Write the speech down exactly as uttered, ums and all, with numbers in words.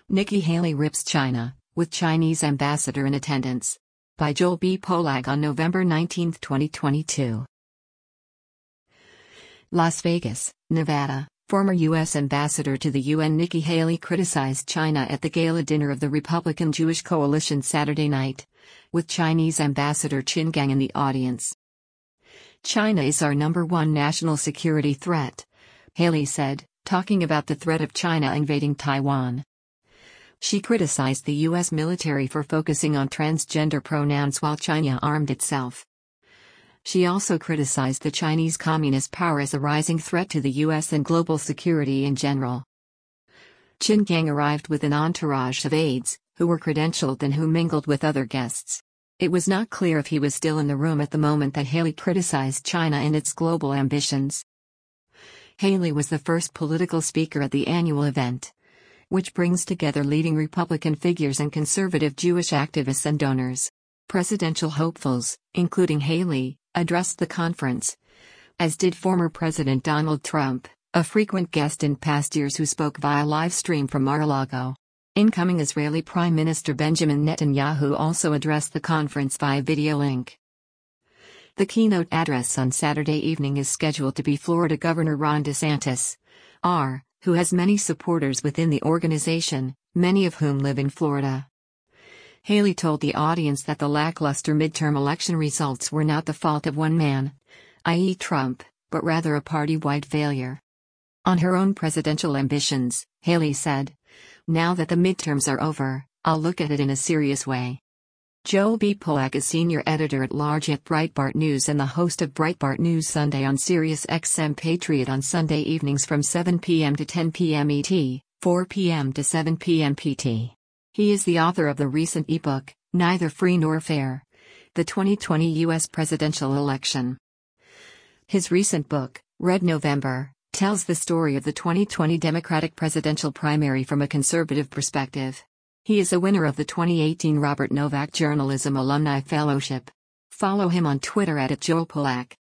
Nikki Haley rips China, with Chinese ambassador in attendance. By Joel B. Polak on November nineteenth, twenty twenty-two. Las Vegas, Nevada. Former U S Ambassador to the U N Nikki Haley criticized China at the gala dinner of the Republican Jewish Coalition Saturday night, with Chinese Ambassador Qin Gang in the audience. "China is our number one national security threat," Haley said, talking about the threat of China invading Taiwan. She criticized the U S military for focusing on transgender pronouns while China armed itself. She also criticized the Chinese Communist power as a rising threat to the U S and global security in general. Qin Gang arrived with an entourage of aides, who were credentialed and who mingled with other guests. It was not clear if he was still in the room at the moment that Haley criticized China and its global ambitions. Haley was the first political speaker at the annual event, which brings together leading Republican figures and conservative Jewish activists and donors. Presidential hopefuls, including Haley, addressed the conference, as did former President Donald Trump, a frequent guest in past years who spoke via live stream from Mar-a-Lago. Incoming Israeli Prime Minister Benjamin Netanyahu also addressed the conference via video link. The keynote address on Saturday evening is scheduled to be Florida Governor Ron DeSantis, R, who has many supporters within the organization, many of whom live in Florida. Haley told the audience that the lackluster midterm election results were not the fault of one man, that is Trump, but rather a party-wide failure. On her own presidential ambitions, Haley said, "Now that the midterms are over, I'll look at it in a serious way." Joel B. Polak is senior editor-at-large at Breitbart News and the host of Breitbart News Sunday on Sirius X M Patriot on Sunday evenings from seven p m to ten p m E T, four p m to seven p m P T. He is the author of the recent ebook, Neither Free Nor Fair: The twenty twenty U S Presidential Election. His recent book, Red November, tells the story of the twenty twenty Democratic presidential primary from a conservative perspective. He is a winner of the twenty eighteen Robert Novak Journalism Alumni Fellowship. Follow him on Twitter at Joel Polak.